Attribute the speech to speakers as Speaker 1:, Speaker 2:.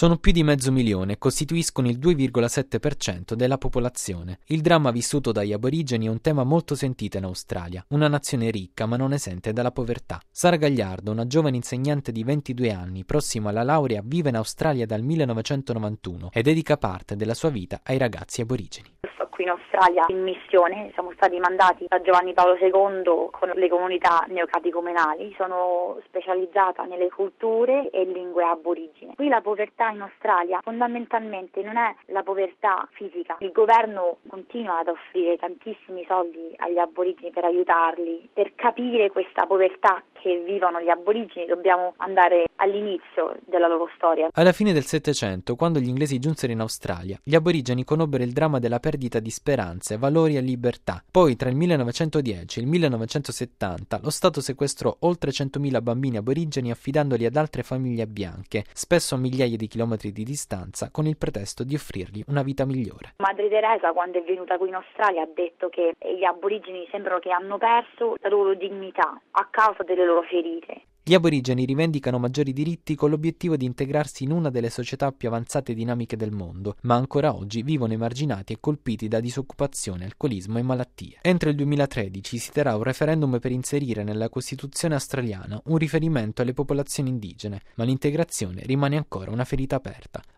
Speaker 1: Sono più di 500.000 e costituiscono il 2,7% della popolazione. Il dramma vissuto dagli aborigeni è un tema molto sentito in Australia, una nazione ricca ma non esente dalla povertà. Sara Gagliardo, una giovane insegnante di 22 anni, prossima alla laurea, vive in Australia dal 1991 e dedica parte della sua vita ai ragazzi aborigeni.
Speaker 2: Qui in Australia in missione, siamo stati mandati da Giovanni Paolo II con le comunità neocatecumenali. Sono specializzata nelle culture e lingue aborigine. Qui la povertà in Australia fondamentalmente non è la povertà fisica. Il governo continua ad offrire tantissimi soldi agli aborigeni per aiutarli. Per capire questa povertà che vivono gli aborigeni dobbiamo andare all'inizio della loro storia.
Speaker 1: Alla fine del Settecento, quando gli inglesi giunsero in Australia, gli aborigeni conobbero il dramma della perdita di speranze, valori e libertà. Poi, tra il 1910 e il 1970, lo Stato sequestrò oltre 100.000 bambini aborigeni affidandoli ad altre famiglie bianche, spesso a migliaia di chilometri di distanza, con il pretesto di offrirgli una vita migliore.
Speaker 2: Madre Teresa, quando è venuta qui in Australia, ha detto che gli aborigeni sembrano che hanno perso la loro dignità a causa delle loro ferite.
Speaker 1: Gli aborigeni rivendicano maggiori diritti con l'obiettivo di integrarsi in una delle società più avanzate e dinamiche del mondo, ma ancora oggi vivono emarginati e colpiti da disoccupazione, alcolismo e malattie. Entro il 2013 si terrà un referendum per inserire nella Costituzione australiana un riferimento alle popolazioni indigene, ma l'integrazione rimane ancora una ferita aperta.